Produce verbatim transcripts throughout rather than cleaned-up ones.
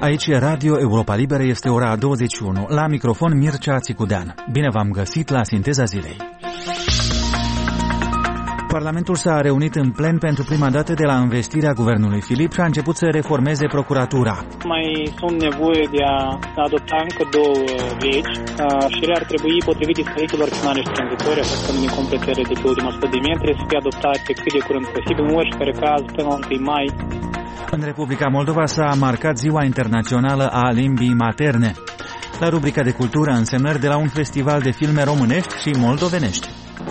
Aici e Radio Europa Liberă, este ora douăzeci și unu. La microfon Mircea Țicudean. Bine v-am găsit la Sinteza Zilei. Parlamentul s-a reunit în plen pentru prima dată de la învestirea guvernului Filip și a început să reformeze procuratura. Mai sunt nevoie de a adopta încă două legi și ele ar trebui, potrivit dispozițiilor finale și tranzitorii, așa cum din completare de pe ultima sută de metri, să fie adoptate cât de curând posibil, în oricare caz, până la întâi mai. În Republica Moldova s-a marcat Ziua Internațională a Limbii Materne. La rubrica de cultură, însemnări de la un festival de filme românești și moldovenești.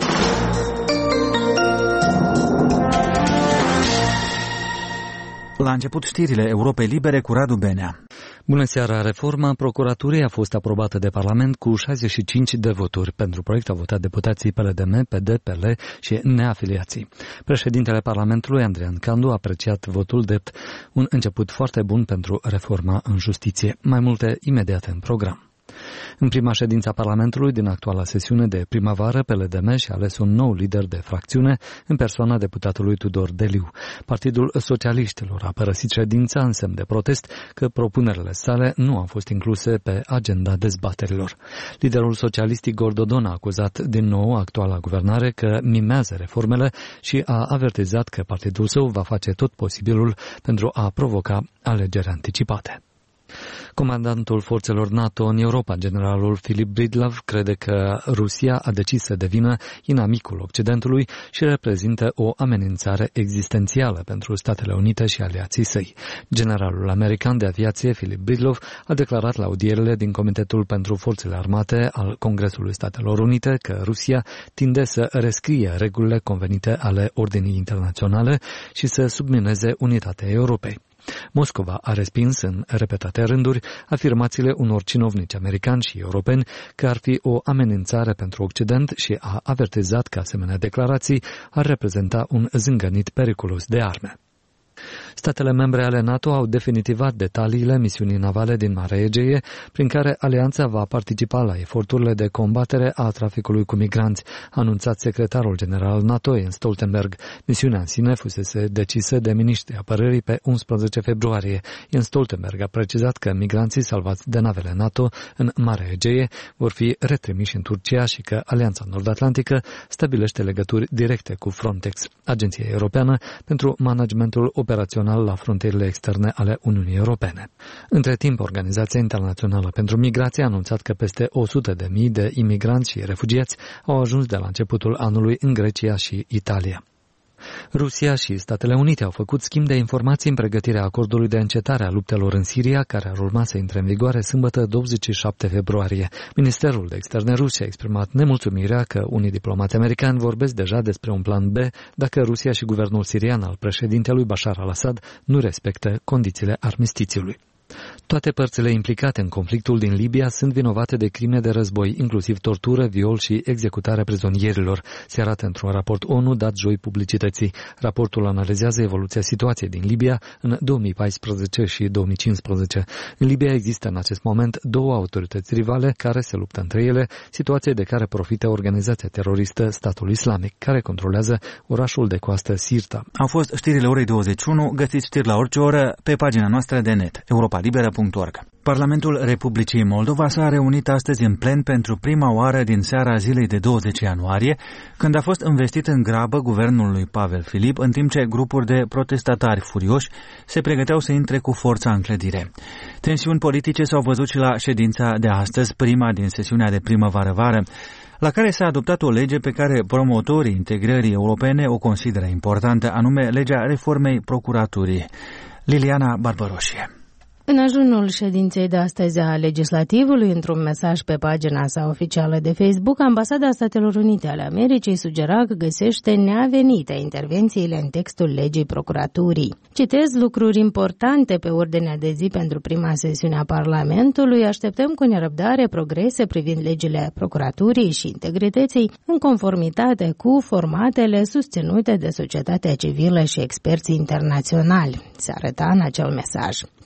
La început știrile Europei Libere cu Radu Benea. Bună seara! Reforma procuraturii a fost aprobată de Parlament cu șaizeci și cinci de voturi. Pentru proiect au votat deputații P L D M, P D, P L și neafiliații. Președintele Parlamentului, Andrian Candu, a apreciat votul drept un început foarte bun pentru reforma în justiție. Mai multe imediat în program. În prima ședință a Parlamentului din actuala sesiune de primăvară, P L D M și-a ales un nou lider de fracțiune în persoana deputatului Tudor Deliu. Partidul Socialiștilor a părăsit ședința în semn de protest că propunerile sale nu au fost incluse pe agenda dezbaterilor. Liderul socialist Igor Dodon a acuzat din nou actuala guvernare că mimează reformele și a avertizat că partidul său va face tot posibilul pentru a provoca alegeri anticipate. Comandantul forțelor NATO în Europa, generalul Filip Bridlov, crede că Rusia a decis să devină inamicul Occidentului și reprezintă o amenințare existențială pentru Statele Unite și aliații săi. Generalul american de aviație, Filip Bridlov, a declarat la audierile din Comitetul pentru Forțele Armate al Congresului Statelor Unite că Rusia tinde să rescrie regulile convenite ale ordinii internaționale și să submineze unitatea Europei. Moscova a respins în repetate rânduri afirmațiile unor cinovnici americani și europeni că ar fi o amenințare pentru Occident și a avertizat că asemenea declarații ar reprezenta un zângănit periculos de arme. Statele membre ale NATO au definitivat detaliile misiunii navale din Marea Egee, prin care alianța va participa la eforturile de combatere a traficului cu migranți, a anunțat secretarul general NATO Jens Stoltenberg. Misiunea în sine fusese decisă de miniștrii apărării pe unsprezece februarie. Jens Stoltenberg a precizat că migranții salvați de navele NATO în Marea Egee vor fi retrimiși în Turcia și că Alianța Nord-Atlantică stabilește legături directe cu Frontex, Agenția Europeană pentru Managementul Operațional la frontierele externe ale Uniunii Europene. Între timp, Organizația Internațională pentru Migrație a anunțat că peste o sută de mii de imigranți și refugiați au ajuns de la începutul anului în Grecia și Italia. Rusia și Statele Unite au făcut schimb de informații în pregătirea acordului de încetare a luptelor în Siria, care ar urma să intre în vigoare sâmbătă douăzeci și șapte februarie. Ministerul de Externe rus a exprimat nemulțumirea că unii diplomați americani vorbesc deja despre un plan B dacă Rusia și guvernul sirian al președintelui Bashar al-Assad nu respectă condițiile armistițiului. Toate părțile implicate în conflictul din Libia sunt vinovate de crime de război, inclusiv tortură, viol și executarea prizonierilor, se arată într-un raport ONU dat joi publicității. Raportul analizează evoluția situației din Libia în două mii paisprezece și două mii cincisprezece. În Libia există în acest moment două autorități rivale care se luptă între ele, situație de care profită organizația teroristă Statul Islamic, care controlează orașul de coastă Sirta. Au fost știrile orei douăzeci și unu, găsiți știri la orice oră pe pagina noastră de net, europa liberă punct org. Parlamentul Republicii Moldova s-a reunit astăzi în plen pentru prima oară din seara zilei de douăzeci ianuarie, când a fost investit în grabă guvernul lui Pavel Filip, în timp ce grupuri de protestatari furioși se pregăteau să intre cu forța în clădire. Tensiuni politice s-au văzut și la ședința de astăzi, prima din sesiunea de primăvară-vară, la care s-a adoptat o lege pe care promotorii integrării europene o consideră importantă, anume legea reformei procuraturii. Liliana Barbaroșie. În ajunul ședinței de astăzi a legislativului, într-un mesaj pe pagina sa oficială de Facebook, Ambasada Statelor Unite ale Americii sugera că găsește neavenite intervențiile în textul legii procuraturii. Citez lucruri importante pe ordinea de zi pentru prima sesiune a Parlamentului. Așteptăm cu nerăbdare progrese privind legile procuraturii și integrității în conformitate cu formatele susținute de societatea civilă și experții internaționali, se arăta în acel mesaj. Democratul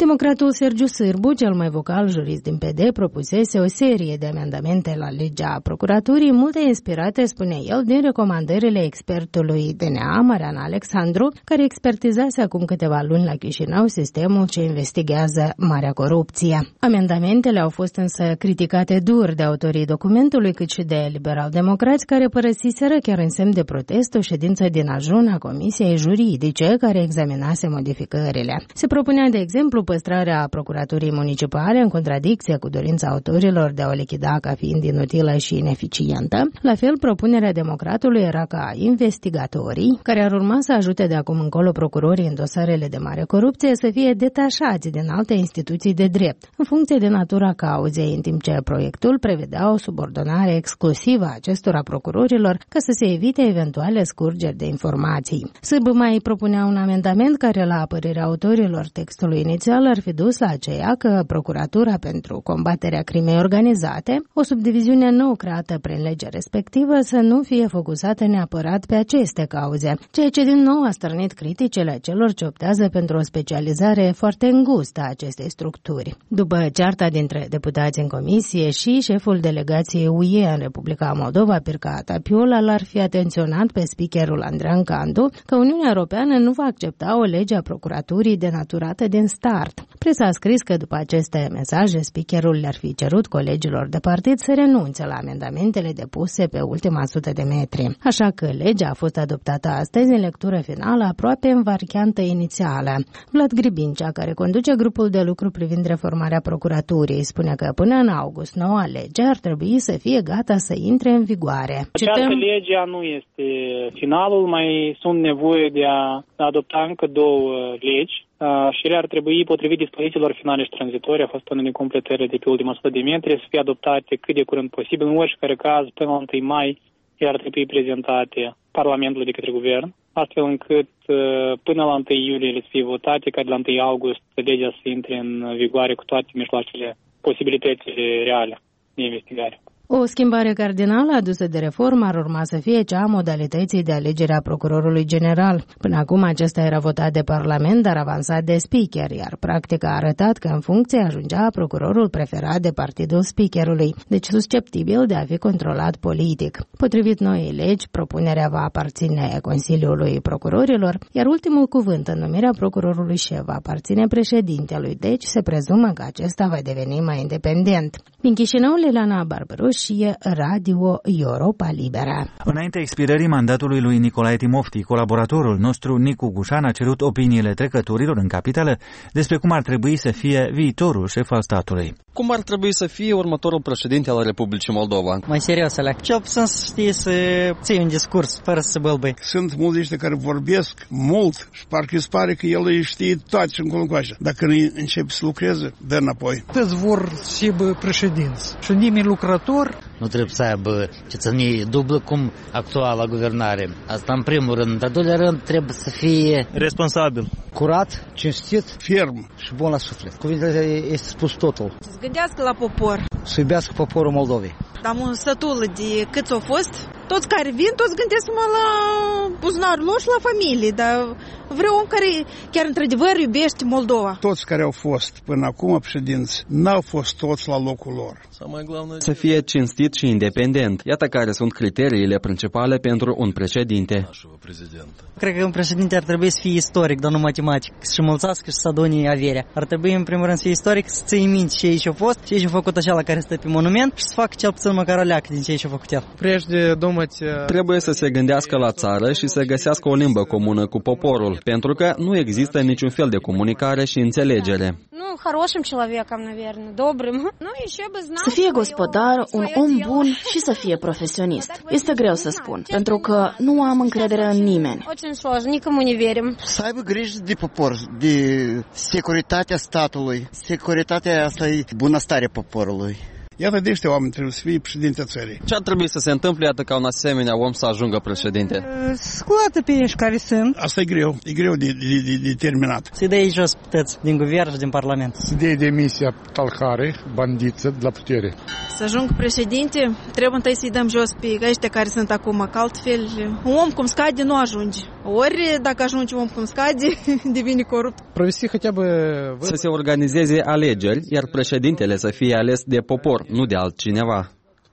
Deputatul Sergiu Sârbu, cel mai vocal jurist din P D, propusese o serie de amendamente la legea procuraturii, multe inspirate, spune el, din recomandările expertului D N A, Marian Alexandru, care expertizase acum câteva luni la Chișinău sistemul ce investigează marea corupție. Amendamentele au fost însă criticate dur de autorii documentului, cât și de liberal-democrați, care părăsiseră chiar în semn de protest o ședință din ajun a Comisiei Juridice, care examinase modificările. Se propunea, de exemplu, păstrarea procuraturii municipale în contradicție cu dorința autorilor de a o lichida ca fiind inutilă și ineficientă. La fel, propunerea democratului era ca investigatorii, care ar urma să ajute de acum încolo procurorii în dosarele de mare corupție, să fie detașați din alte instituții de drept, în funcție de natura cauzei, în timp ce proiectul prevedea o subordonare exclusivă a acestora procurorilor ca să se evite eventuale scurgeri de informații. Sârbu mai propunea un amendament care, la părerea autorilor textului inițial, ar fi dus la aceea că Procuratura pentru combaterea crimei organizate, o subdiviziune nou creată prin legea respectivă, să nu fie focusată neapărat pe aceste cauze, ceea ce din nou a stârnit criticile celor ce optează pentru o specializare foarte îngustă a acestei structuri. După cearta dintre deputați în comisie și șeful delegației U E în Republica Moldova, Pirca Tapiola, l-ar fi atenționat pe speakerul Andrean Candu că Uniunea Europeană nu va accepta o lege a procuraturii denaturată din start. Presa a scris că după aceste mesaje, speakerul le-ar fi cerut colegilor de partid să renunțe la amendamentele depuse pe ultima sută de metri. Așa că legea a fost adoptată astăzi în lectură finală, aproape în variantă inițială. Vlad Gribincea, care conduce grupul de lucru privind reformarea procuraturii, spune că până în august noua lege ar trebui să fie gata să intre în vigoare. Această legea nu este finalul, mai sunt nevoie de a adopta încă două legi și ele ar trebui, potrivit dispozițiilor finale și tranzitorii, a fost până în completare de pe ultima sută de metri, să fie adoptate cât de curând posibil. În oricare caz, până la întâi mai, ele ar trebui prezentate Parlamentului de către Guvern, astfel încât până la întâi iulie ele să fie votate, ca de la întâi august legea să intre în vigoare cu toate mijloacele, posibilitățile reale de investigare. O schimbare cardinală adusă de reformă ar urma să fie cea a modalității de alegere a procurorului general. Până acum acesta era votat de Parlament, dar avansat de speaker, iar practica a arătat că în funcție ajungea procurorul preferat de partidul speakerului, deci susceptibil de a fi controlat politic. Potrivit noii legi, propunerea va aparține Consiliului Procurorilor, iar ultimul cuvânt în numirea procurorului șef va aparține președintelui, deci se prezumă că acesta va deveni mai independent. Din Chișinău, Liliana Barbaru și Radio Europa Libera. Înainte expirării mandatului lui Nicolae Timofti, colaboratorul nostru Nicu Gușan a cerut opiniile trecătorilor în capitală despre cum ar trebui să fie viitorul șef al statului. Cum ar trebui să fie următorul președinte al Republicii Moldova? Mai serios, Alec. Cel puțin să știi să ții un discurs fără să bălbăi. Sunt mulți ăștia care vorbesc mult și parcă îți pare că el îi știe toate și încolo încoace. Dacă începe să lucreze, dă înapoi. Toți vor să aibă președinți și nimeni lucrător. Nu trebuie să aibă cetățenie dublă cum actuala guvernare. Asta în primul rând. Dar doilea rând trebuie să fie responsabil, curat, cinstit, ferm și bun la suflet. Cuvintele este spus totul. Să gândească la popor. Să iubească poporul Moldovei. Am un sătul de câți au fost. Toți care vin, toți gândesc numai la buzunarul lor și la familie, dar vreau om care chiar într-adevăr iubește Moldova. Toți care au fost până acum președinți n-au fost toți la locul lor. Să fie cinstit și independent. Iată care sunt criteriile principale pentru un președinte. Cred că un președinte ar trebui să fie istoric, dar nu matematic, să mulțească și să adune averea. Ar trebui în primul rând să fie istoric, să ții minte ce ei și-au fost, ce ei și-au făcut așa la care stă pe monument și să facă cel puțin măcar o leacă din ce ei și-au făcut el. Trebuie să se gândească la țară și să găsească o limbă comună cu poporul, pentru că nu există niciun fel de comunicare și înțelegere. Să fie gospodar, un om bun și să fie profesionist. Este greu să spun, pentru că nu am încredere în nimeni. Să aibă grijă de popor, de securitatea statului. Securitatea asta e bunăstarea poporului. Iată de ăștia oameni trebuie să fie președinte țării. Ce ar trebui să se întâmple, iată, ca un asemenea om să ajungă președinte? Scoată pe ei care sunt. Asta e greu, e greu de, de, de, de terminat. Să-i dea jos puteți din guvern și din parlament. Să dea demisia talhare, bandiță, de la putere. Să ajung președinte, trebuie întâi să-i dăm jos pe ăștia care sunt acum, că altfel un om cum scade nu ajunge. Ori, dacă ajunge om cum scade, devine corupt. Să se organizeze alegeri, iar președintele să fie ales de popor, nu de altcineva.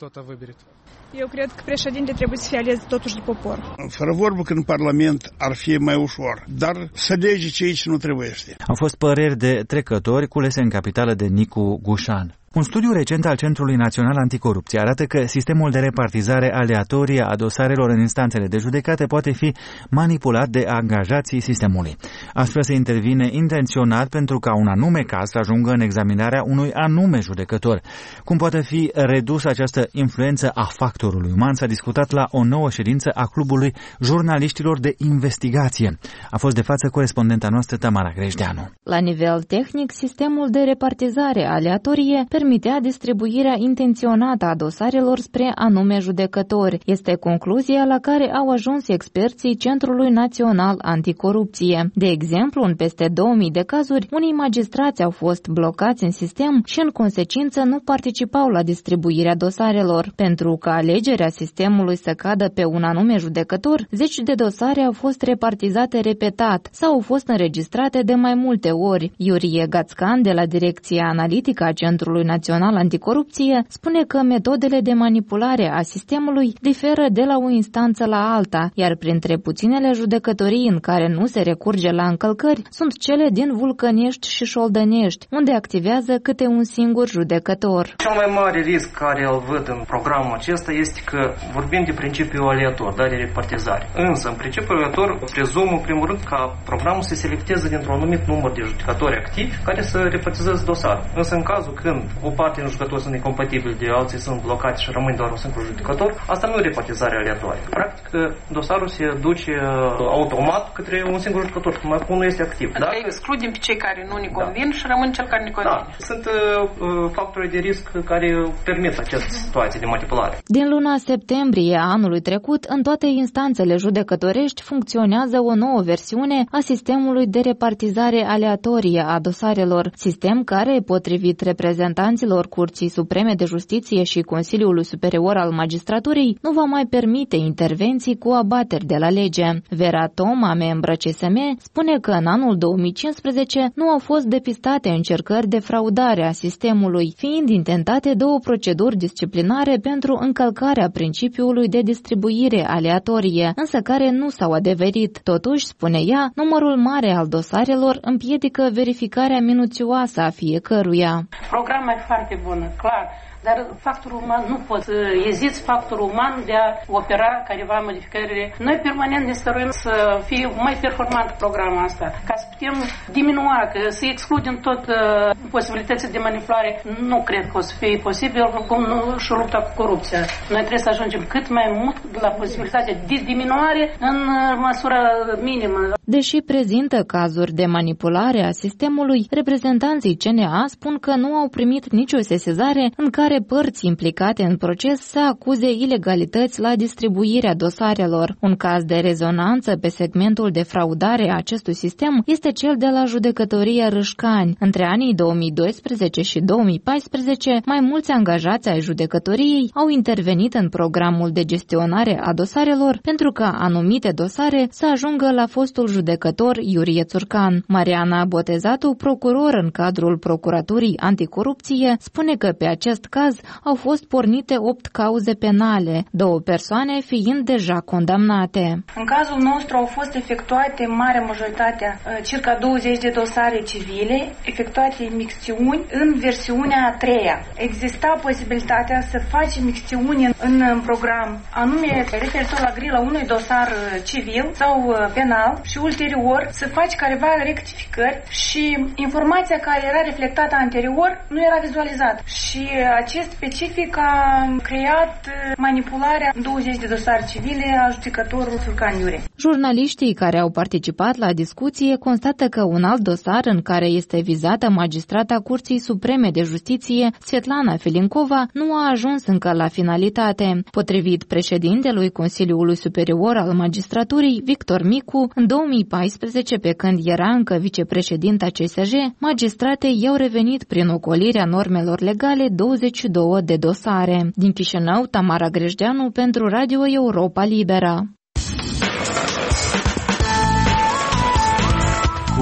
Eu cred că președintele trebuie să fie ales totuși de popor. Fără vorbă că în Parlament ar fi mai ușor, dar să lege ce aici nu trebuie. Au fost păreri de trecători culese în capitală de Nicu Gușan. Un studiu recent al Centrului Național Anticorupție arată că sistemul de repartizare aleatorie a dosarelor în instanțele de judecată poate fi manipulat de angajații sistemului. Astfel se intervine intenționat pentru ca un anume caz să ajungă în examinarea unui anume judecător. Cum poate fi redusă această influență a factorului uman s-a discutat la o nouă ședință a Clubului Jurnaliștilor de Investigație. A fost de față corespondenta noastră Tamara Grejdeanu. La nivel tehnic, sistemul de repartizare aleatorie permitea distribuirea intenționată a dosarelor spre anume judecători. Este concluzia la care au ajuns experții Centrului Național Anticorupție. De exemplu, în peste două mii de cazuri, unii magistrați au fost blocați în sistem și în consecință nu participau la distribuirea dosarelor. Pentru ca alegerea sistemului să cadă pe un anume judecător, zeci de dosare au fost repartizate repetat sau au fost înregistrate de mai multe ori. Iurie Gațcan, de la Direcția Analitică a Centrului Național Anticorupție, spune că metodele de manipulare a sistemului diferă de la o instanță la alta, iar printre puținele judecătorii în care nu se recurge la încălcări sunt cele din Vulcănești și Șoldănești, unde activează câte un singur judecător. Cel mai mare risc care îl văd în programul acesta este că vorbim de principiul aleator, da, de repartizare. Însă, în principiul aleator, prezum, în primul rând, ca programul să selecteze dintr-un anumit număr de judecători activi care să repartizeze dosarul. Însă, în cazul când o parte din judecători sunt incompatibili, de alții sunt blocați și rămâne doar un singur judecător, asta nu e repartizare aleatorie. Practic, dosarul se duce automat către un singur judecător, cum acum nu este activ. Adică dacă excludem pe cei care nu ne convin da. și rămân cel care ne convine. Da. Sunt uh, factori de risc care permit această situație de manipulare. Din luna septembrie a anului trecut, în toate instanțele judecătorești funcționează o nouă versiune a sistemului de repartizare aleatorie a dosarelor, sistem care, potrivit reprezentanților Curții Supreme de Justiție și Consiliului Superior al Magistraturii, nu va mai permite intervenții cu abateri de la lege. Vera Toma, membră C S M, spune că în anul două mii cincisprezece nu au fost depistate încercări de fraudare a sistemului, fiind intentate două proceduri disciplinare pentru încălcarea principiului de distribuire aleatorie, însă care nu s-au adeverit. Totuși, spune ea, numărul mare al dosarelor împiedică verificarea minuțioasă a fiecăruia. Programul e foarte bun, clar. Dar factorul uman nu poți să eziți factorul uman de a opera careva modificările. Noi permanent ne stăruim să fie mai performant programul asta, ca să putem diminua, că să excludem tot uh, posibilitățile de manipulare. Nu cred că o să fie posibil, cum nu și lupta cu corupția. Noi trebuie să ajungem cât mai mult la posibilitatea de diminuare în măsură minimă. Deși prezintă cazuri de manipulare a sistemului, reprezentanții C N A spun că nu au primit nicio sesizare în care părți implicate în proces să acuze ilegalități la distribuirea dosarelor. Un caz de rezonanță pe segmentul de fraudare a acestui sistem este cel de la judecătoria Râșcani. Între anii două mii doisprezece și două mii paisprezece, mai mulți angajați ai judecătoriei au intervenit în programul de gestionare a dosarelor pentru ca anumite dosare să ajungă la fostul judecător Iurie Țurcan. Mariana Botezatu, procuror în cadrul Procuraturii Anticorupție, spune că pe acest caz au fost pornite opt cauze penale, două persoane fiind deja condamnate. În cazul nostru au fost efectuate marea majoritatea, circa douăzeci de dosare civile, efectuate mixtiuni în versiunea a treia. Exista posibilitatea să faci mixtiuni în, în program, anume referitor la grila unui dosar civil sau penal și ulterior să faci careva rectificări și informația care era reflectată anterior nu era vizualizată. Și acest specific a creat manipularea douăzeci de dosare civile a judecătorului Țurcan Iurie. Jurnaliștii care au participat la discuție constată că un alt dosar în care este vizată magistrata Curții Supreme de Justiție, Svetlana Filinkova, nu a ajuns încă la finalitate. Potrivit președintelui Consiliului Superior al Magistraturii, Victor Micu, în două mii paisprezece, pe când era încă vicepreședinta C S J, magistratei i-au revenit prin ocolirea normelor legale douăzeci și două de dosare. Din Chișinău, Tamara Grejdeanu pentru Radio Europa Liberă.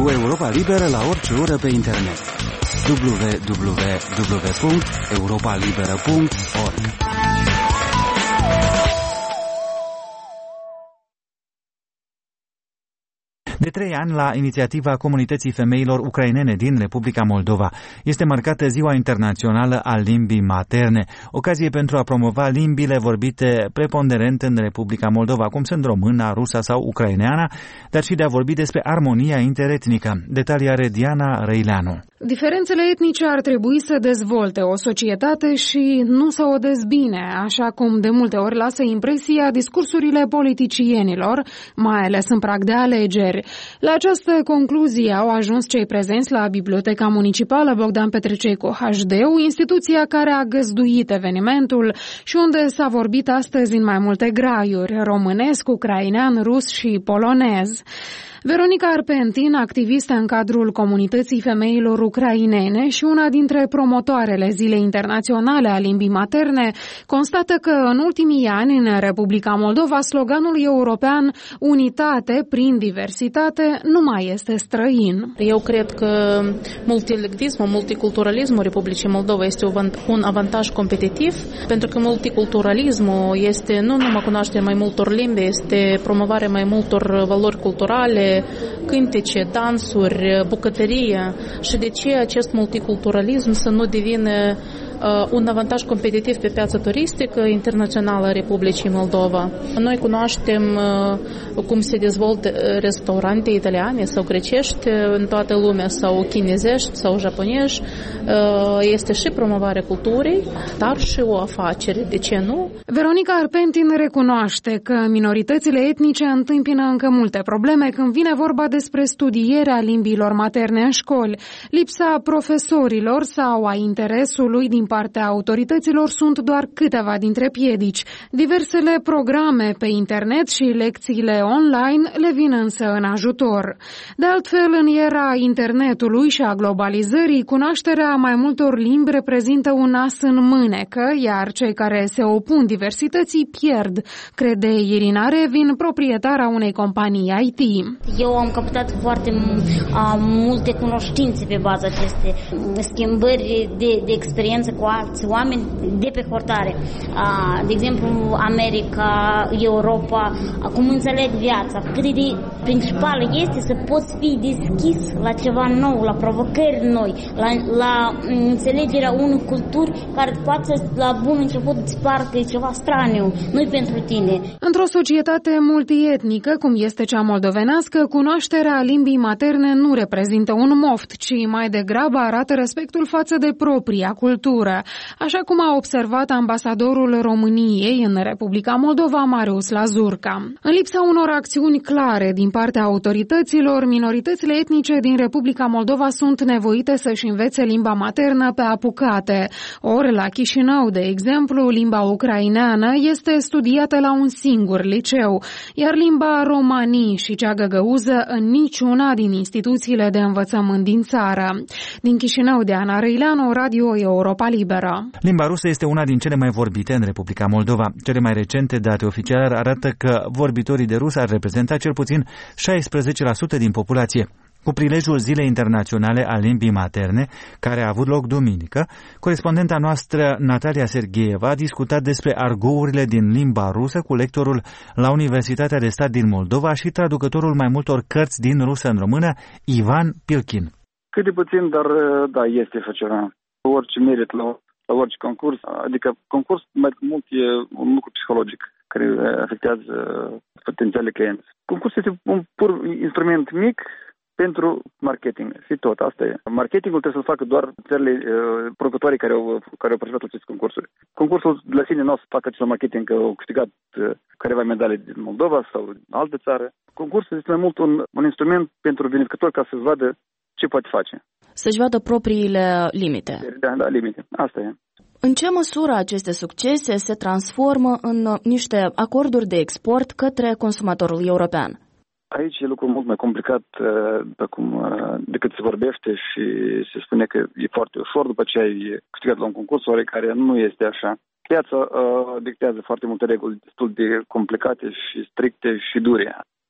cu Europa Liberă la orice oră pe internet. w w w punct europa liberă punct org. De trei ani, la inițiativa Comunității Femeilor Ucrainene din Republica Moldova, este marcată Ziua Internațională a Limbii Materne, ocazie pentru a promova limbile vorbite preponderent în Republica Moldova, cum sunt româna, rusa sau ucraineana, dar și de a vorbi despre armonia interetnică. Detalii are Diana Răileanu. Diferențele etnice ar trebui să dezvolte o societate și nu să o dezbine, așa cum de multe ori lasă impresia discursurile politicienilor, mai ales în prag de alegeri. La această concluzie au ajuns cei prezenți la Biblioteca Municipală Bogdan Petrececu H D, instituția care a găzduit evenimentul și unde s-a vorbit astăzi în mai multe graiuri, românesc, ucrainean, rus și polonez. Veronica Arpentin, activistă în cadrul Comunității Femeilor Ucrainene și una dintre promotoarele Zilei Internaționale a Limbii Materne, constată că în ultimii ani în Republica Moldova sloganul european Unitate prin diversitate nu mai este străin. Eu cred că multilingvismul, multiculturalismul Republicii Moldova este un avantaj competitiv, pentru că multiculturalismul este nu numai cunoașterea mai multor limbi, este promovarea mai multor valori culturale, cântece, dansuri, bucătărie și de ce acest multiculturalism să nu devină uh, un avantaj competitiv pe piața turistică internațională a Republicii Moldova. Noi cunoaștem uh, cum se dezvoltă restaurante italiane sau grecești în toată lumea sau chinezești sau japonești. Uh, este și promovarea culturii, dar și o afacere, de ce nu? Veronica Arpentin recunoaște că minoritățile etnice întâmpină încă multe probleme când vine vorba despre studierea limbilor materne în școli. Lipsa profesorilor sau a interesului din partea autorităților sunt doar câteva dintre piedici. Diversele programe pe internet și lecțiile online le vin însă în ajutor. De altfel, în era internetului și a globalizării, cunoașterea mai multor limbi reprezintă un as în mânecă, iar cei care se opun diversității pierd, crede Irina Revin, proprietara unei companii I T. Eu am captat foarte uh, multe cunoștințe pe baza acestei schimbări de, de experiență cu alți oameni de pe hotare. Uh, de exemplu, America, Europa, uh, cum înțeleg viața. Cât de principală este să poți fi deschis la ceva nou, la provocări noi, la, la înțelegerea unei culturi care poate la bun început îți par că e ceva straniu, nu-i pentru tine. Într-o societate multietnică, cum este cea moldovenească, cunoașterea limbii materne nu reprezintă un moft, ci mai degrabă arată respectul față de propria cultură, așa cum a observat ambasadorul României în Republica Moldova, Marius Lazurca. În lipsa unor acțiuni clare din partea autorităților, minoritățile etnice din Republica Moldova sunt nevoite să-și învețe limba maternă pe apucate. Ori la Chișinău, de exemplu, limba ucraineană este studiată la un singur liceu, iar limba romani și cea găgăuză în niciuna din instituțiile de învățământ din țară. Din Chișinău, Diana Răileanu, Radio Europa Liberă. Limba rusă este una din cele mai vorbite în Republica Moldova. Cele mai recente date oficiale arată că vorbitorii de rusă ar reprezenta cel puțin șaisprezece la sută din populație. Cu prilejul Zilei Internaționale a Limbii Materne, care a avut loc duminică, corespondenta noastră Natalia Sergheieva a discutat despre argourile din limba rusă cu lectorul la Universitatea de Stat din Moldova și traducătorul mai multor cărți din rusă în română, Ivan Pilkin. Cât de puțin, dar da, este așa ceva. Orice merit la, la orice concurs, adică concurs mai mult e un lucru psihologic care afectează potențiale clienți. Concursul este un pur instrument mic pentru marketing și tot, asta e. Marketingul trebuie să-l facă doar țările uh, producătorii care au, care au participat la aceste concursuri. Concursul de la sine nu o să facă acest marketing că au câștigat uh, careva medalii din Moldova sau din altă țară. Concursul este mai mult un, un instrument pentru vinificatori ca să-și vadă ce poate face. Să-și vadă propriile limite. Da, da, limite. Asta e. În ce măsură aceste succese se transformă în niște acorduri de export către consumatorul european? Aici e lucru mult mai complicat cum, decât se vorbește și se spune că e foarte ușor după ce ai câștigat la un concurs, care nu este așa. Piața uh, dictează foarte multe reguli destul de complicate și stricte și dure.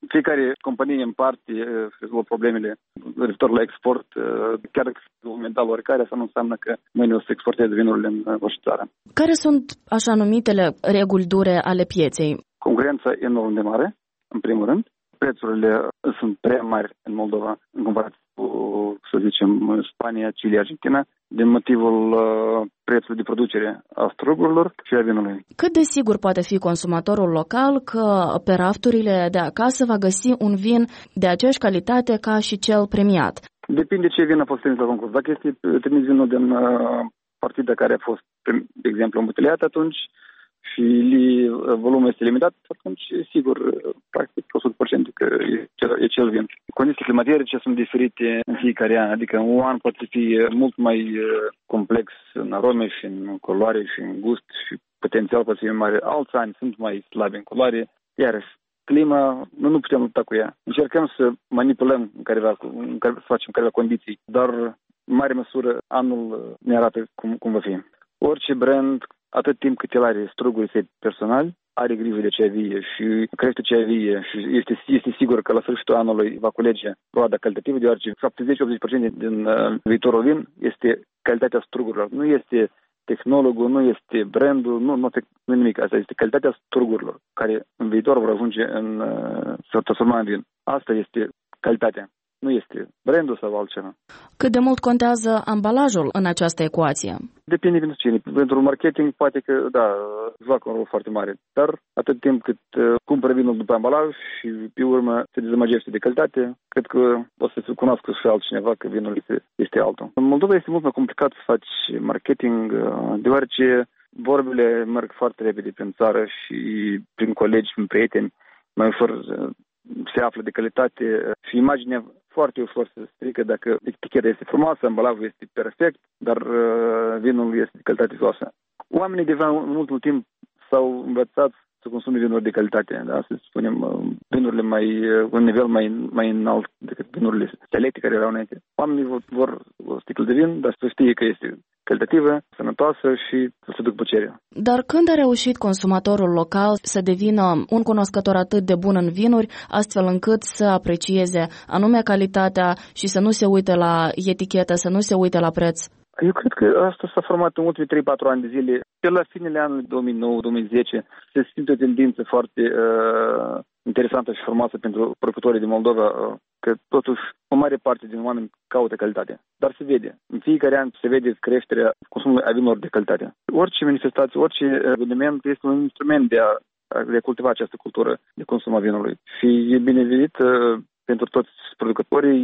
Fiecare companie în parte rezolvă problemele referitor la export, chiar dacă momental oricare, asta nu înseamnă că mâine o să exporteze vinurile în orice țară. Care sunt așa numitele reguli dure ale pieței? Concurența e enorm de mare, în primul rând. Prețurile sunt prea mari în Moldova, în comparație cu, să zicem, Spania, Chile, Argentina, din motivul uh, prețului de producere a strugurilor și a vinului. Cât de sigur poate fi consumatorul local că pe rafturile de acasă va găsi un vin de aceeași calitate ca și cel premiat? Depinde ce vin a fost trimis la concurs. Dacă este trimis vinul din uh, partida care a fost, de exemplu, îmbuteliat, atunci și volumul este limitat, atunci, sigur, practic, o sută la sută că e cel, e cel vin. Condiții climatice sunt diferite în fiecare an, adică un an poate fi mult mai complex în arome și în culoare și în gust și potențial poate fi mare. Alți ani sunt mai slabi în culoare, iar clima, nu, nu putem lupta cu ea. Încercăm să manipulăm în careva, în care, să facem careva condiții, dar în mare măsură anul ne arată cum, cum va fi. Orice brand, atât timp cât el are strugurii săi personali, are grijă de cea vie și crește cea vie și este, este sigur că la sfârșitul anului va culege roada calitativă, deoarece șaptezeci-optzeci la sută din uh, viitorul vin este calitatea strugurilor. Nu este tehnologul, nu este brandul, nu, nu, nu nimic. Asta este calitatea strugurilor, care în viitor vor ajunge în uh, să transforma în vin. Asta este calitatea. Nu este brandul sau altceva. Cât de mult contează ambalajul în această ecuație? Depinde pentru cine. Pentru marketing poate că, da, joacă un rol foarte mare. Dar atât timp cât uh, cumpără vinul după ambalaj și pe urmă se dezamăgește de calitate, cred că o să se cunoască și altcineva că vinul este, este altul. În Moldova este mult mai complicat să faci marketing, uh, deoarece vorbele merg foarte repede prin țară și prin colegi, prin prieteni, mai ușor uh, se află de calitate și imaginea foarte ușor se strică dacă eticheta este frumoasă, ambalajul este perfect, dar uh, vinul este de calitate joasă. Oamenii deja în ultimul timp s-au învățat să consume vinuri de calitate, da? Să spunem, vinurile mai, un nivel mai, mai înalt decât vinurile selecte care erau înainte. Oamenii vor, vor o sticlă de vin, dar să știe că este calitativă, sănătoasă și să se ducă pe cerea. Dar când a reușit consumatorul local să devină un cunoscător atât de bun în vinuri, astfel încât să aprecieze anume calitatea și să nu se uite la etichetă, să nu se uite la preț? Eu cred că asta s-a format în ultimii trei patru ani de zile. Pe la finele anului două mii nouă două mii zece se simte o tendință foarte uh, interesantă și frumoasă pentru producătorii din Moldova, uh, că totuși o mare parte din oameni caută calitate. Dar se vede. În fiecare an se vede creșterea consumului a vinurilor de calitate. Orice manifestație, orice eveniment este un instrument de a, de a cultiva această cultură de consum a vinului. Și e binevenit uh, pentru toți producătorii.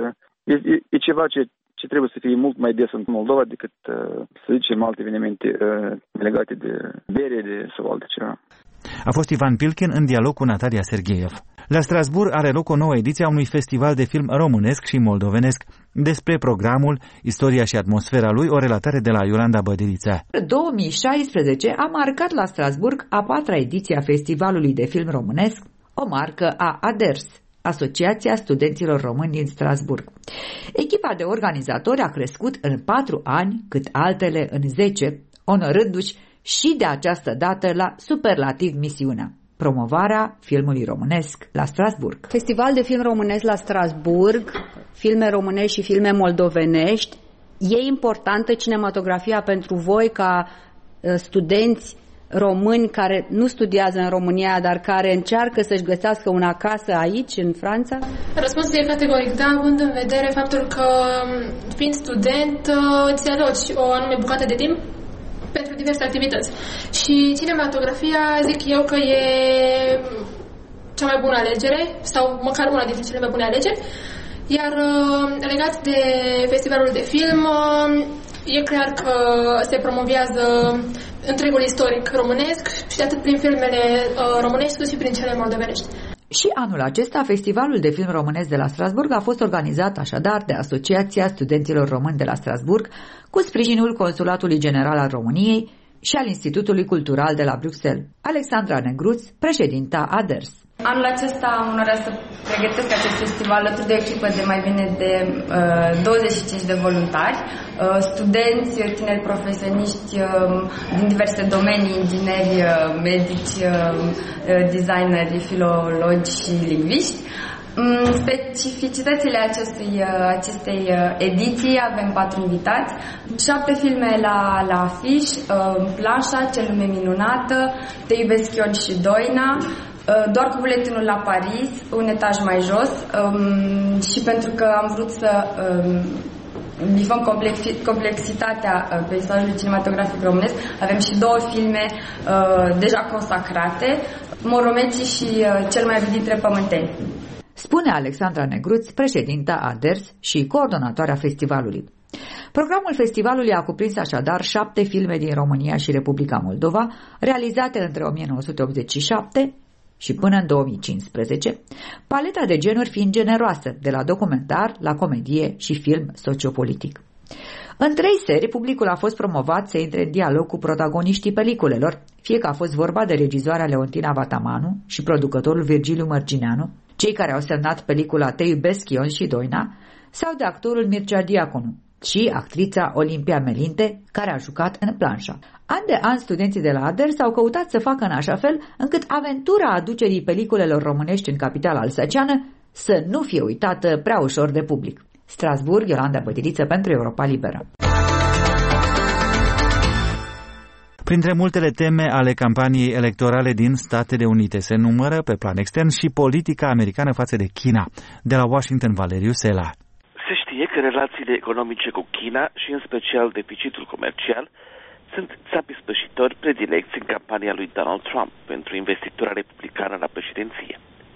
E, e, e ceva ce ce trebuie să fie mult mai des în Moldova decât, să zicem, alte evenimente legate de bere de, sau alte ceva. A fost Ivan Pilkin în dialog cu Natalia Sergeev. La Strasbourg are loc o nouă ediție a unui festival de film românesc și moldovenesc. Despre programul, istoria și atmosfera lui, o relatare de la Iolanda Bădirița. două mii șaisprezece a marcat la Strasbourg a patra ediție a Festivalului de Film Românesc, o marcă a ADERS, Asociația Studenților Români din Strasbourg. Echipa de organizatori a crescut în patru ani, cât altele în zece, onorându-și și de această dată la superlativ misiunea: promovarea filmului românesc la Strasbourg. Festival de film românesc la Strasbourg, filme românești și filme moldovenești. E importantă cinematografia pentru voi ca uh, studenți români care nu studiază în România, dar care încearcă să-și găsească una acasă aici, în Franța? Răspunsul e categoric da, având în vedere faptul că, fiind student, îți aloci o anume bucată de timp pentru diverse activități. Și cinematografia, zic eu că e cea mai bună alegere, sau măcar una dintre cele mai bune alegeri. Iar legat de festivalul de film, e clar că se promovează întregul istoric românesc și de atât prin filmele uh, românești cât și prin cele moldovenești. Și anul acesta, Festivalul de Film Românesc de la Strasbourg a fost organizat așadar de Asociația Studenților Români de la Strasbourg, cu sprijinul Consulatului General al României și al Institutului Cultural de la Bruxelles. Alexandra Negruț, președinta ADERS. Anul acesta am onoarea să pregătesc acest festival alături de o echipă de mai bine de uh, douăzeci și cinci de voluntari, uh, studenți, tineri profesioniști uh, din diverse domenii, ingineri, uh, medici, uh, designeri, filologi și lingviști. Um, specificitățile acestui, uh, acestei uh, ediții: avem patru invitați, șapte filme la, la afiș, uh, Planșa, Ce lume minunată, Te iubesc Ion și Doina, Doar cu buletinul la Paris, un etaj mai jos, um, și pentru că am vrut să um, bifăm complexi- complexitatea uh, peisajului cinematografic românesc, avem și două filme uh, deja consacrate, Moromecii și uh, Cel mai iubit dintre pământeni. Spune Alexandra Negruț, președinta A D E R S și coordonatoarea festivalului. Programul festivalului a cuprins așadar șapte filme din România și Republica Moldova, realizate între o mie nouă sute optzeci și șapte și până în două mii cincisprezece, paleta de genuri fiind generoasă, de la documentar la comedie și film sociopolitic. În trei seri, publicul a fost promovat să intre în dialog cu protagoniștii peliculelor, fie că a fost vorba de regizoarea Leontina Vatamanu și producătorul Virgiliu Mărgineanu, cei care au semnat pelicula Te iubesc Ion și Doina, sau de actorul Mircea Diaconu și actrița Olimpia Melinte, care a jucat în Planșa. An de an, studenții de la A D E R s-au căutat să facă în așa fel încât aventura aducerii peliculelor românești în capitala alsaceană să nu fie uitată prea ușor de public. Strasbourg, Iolanda Bădiliță pentru Europa Liberă. Printre multele teme ale campaniei electorale din Statele Unite se numără pe plan extern și politica americană față de China. De la Washington, Valeriu Sela. Se știe că relațiile economice cu China și în special deficitul comercial sunt țapii spășitori predilecți în campania lui Donald Trump pentru investitura republicană la președinție.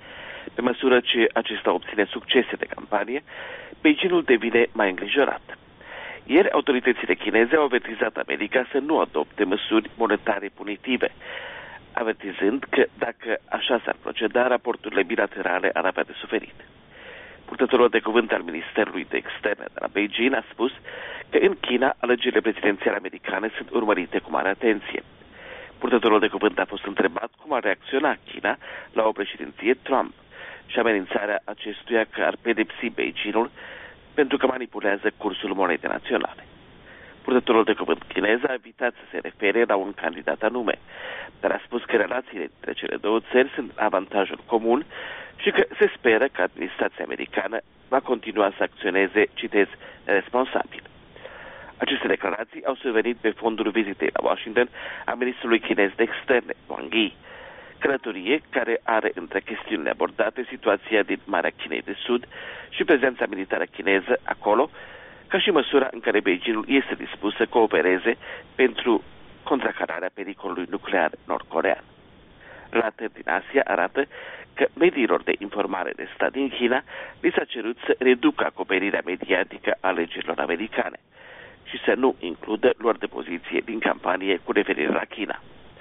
Pe măsură ce acesta obține succese de campanie, Beijingul devine mai îngrijorat. Ieri, autoritățile chineze au avertizat America să nu adopte măsuri monetare punitive, avertizând că dacă așa s-ar proceda, raporturile bilaterale ar avea de suferit. Purtătorul de cuvânt al Ministerului de Externe de la Beijing a spus că în China alegerile prezidențiale americane sunt urmărite cu mare atenție. Purtătorul de cuvânt a fost întrebat cum ar reacționa China la o președinție Trump și amenințarea acestuia că ar pedepsi Beijingul pentru că manipulează cursul monedei naționale. Purtătorul de cuvânt chinez a evitat să se refere la un candidat anume, dar a spus că relațiile dintre cele două țări sunt avantajul comun și că se speră că administrația americană va continua să acționeze, citez, responsabil. Aceste declarații au survenit pe fondul vizitei la Washington a ministrului chinez de externe, Wang Yi, călătorie care are între chestiunile abordate situația din Marea Chinei de Sud și prezența militară chineză acolo, ca și măsura în care Beijingul este dispus să coopereze pentru contracararea pericolului nuclear nord-corean. Relatări din Asia arată că mediilor de informare de stat din China li s-a cerut să reducă acoperirea mediatică a alegerilor americane și să nu includă luări de poziție din campanie cu referire la China.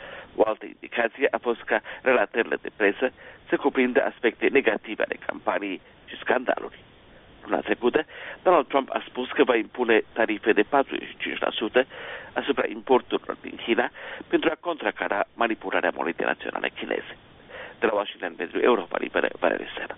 O altă indicație a fost ca relatările de presă să cuprindă aspecte negative ale campaniei și scandaluri. Luna trecută, Donald Trump a spus că va impune tarife de patruzeci și cinci la sută asupra importurilor din China pentru a contracara manipularea monedei naționale chineze. De la Washington pentru Europa Liberă, Valeriu Sela.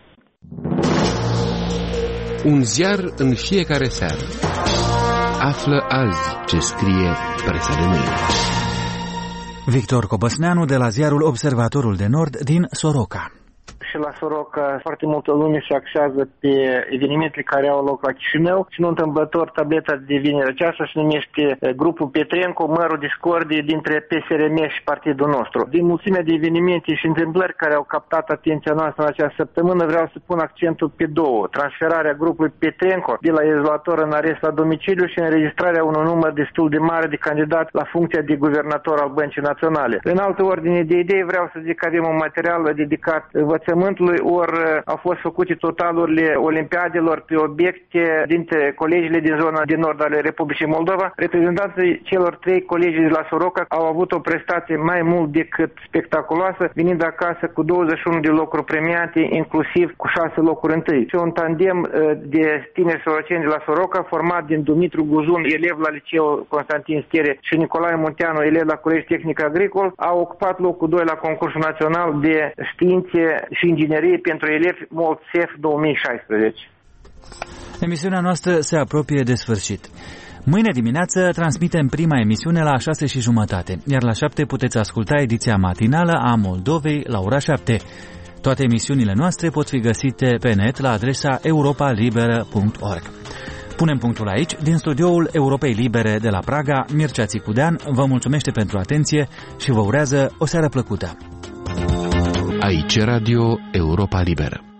Un ziar în fiecare seară. Află azi ce scrie presa de mâine. Victor Cobăsneanu de la ziarul Observatorul de Nord din Soroca. Și la Soroca foarte multă lume se axează pe evenimentele care au loc la Chișinău și nu întâmplător tableta de vineri aceasta se numește grupul Petrenco, mărul discordie dintre P S R M și partidul nostru. Din mulțimea de evenimente și întâmplări care au captat atenția noastră în această săptămână, vreau să pun accentul pe două. Transferarea grupului Petrenco de la izolator în arest la domiciliu și înregistrarea unui număr destul de mare de candidați la funcția de guvernator al Băncii Naționale. În altă ordine de idei vreau să zic că avem un material dedicat învățământ învățământului, ori au fost făcute totalurile olimpiadelor pe obiecte dintre colegiile din zona de nord ale Republicii Moldova. Reprezentanții celor trei colegi de la Soroca au avut o prestație mai mult decât spectaculoasă, venind acasă cu douăzeci și unu de locuri premiate, inclusiv cu șase locuri întâi. Și un tandem de tineri soroceni de la Soroca, format din Dumitru Guzun, elev la liceul Constantin Stere, și Nicolae Munteanu, elev la Colegi Tehnic Agricol, au ocupat locul doi la concursul național de științe și inginerie pentru elevi MOLTSEF două mii șaisprezece. Emisiunea noastră se apropie de sfârșit. Mâine dimineață transmitem prima emisiune la șase și jumătate, iar la șapte puteți asculta ediția matinală a Moldovei la ora șapte. Toate emisiunile noastre pot fi găsite pe net la adresa europa liberă punct org. Punem punctul aici. Din studioul Europei Libere de la Praga, Mircea Țicudean vă mulțumește pentru atenție și vă urează o seară plăcută. Aici Radio Europa Liberă.